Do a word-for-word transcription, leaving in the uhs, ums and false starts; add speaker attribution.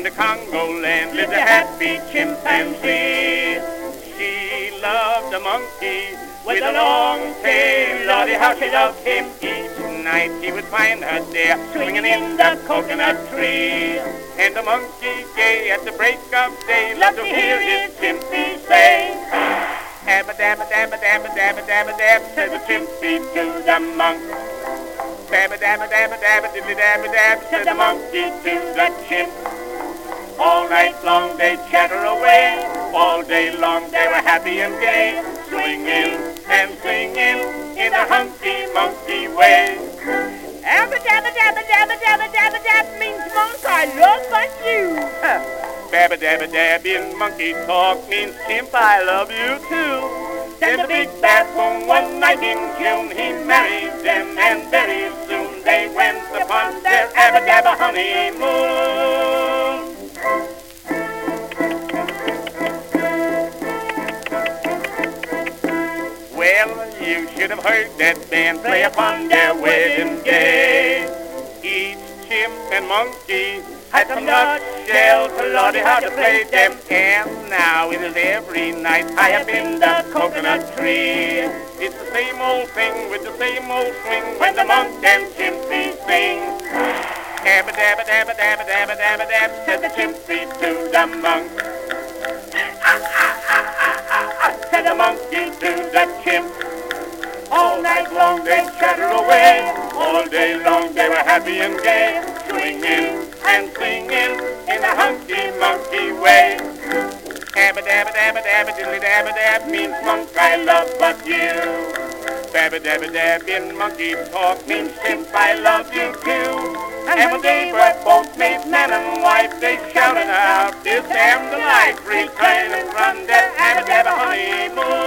Speaker 1: the Congo land lived a happy chimpanzee. She loved the monkey with a long tail. Lordy, how she loved him. Each night he would find her there, swinging in the coconut tree. And the monkey, gay at the break of day, loved to hear his chimpy say, "Abba dabba dabba dabba dabba dabba dab," said the chimpy to the monk. "Dabba dabba dabba dabba diddly dabba dab," said the monkey to the chimp. All night long they chatter away, all day long they were happy and gay, swinging and singing in a hunky-monkey way.
Speaker 2: Abba dabba dabba dabba dabba dabba dab means monk I love but you.
Speaker 1: Babba dabba dab in monkey talk means chimp I love you too. Then the big baboon one night in June he married them, and very soon they went upon their abba dabba honeymoon. Well, you should have heard that band play upon their wedding day. Each chimp and monkey had some nutshell to Lordy how to play them. And now it is every night high up in the coconut tree. It's the same old thing with the same old swing when the monk and chimpy sing. Abba dabba dabba dabba dabba dabba dab, said the chimpy to the monk. Said the monkey to the chimp. All night long they chatter away, all day long they were happy and gay, swinging and singing in a hunky-monkey way. Abba dabba dabba dabba diddly dabba dab means monk I love but you. Babba dabba dab in monkey talk means chimp I love you too. And when they were both made man and wife, they shouted out, "This am the life, reclaim and run that abba dabba honeymoon."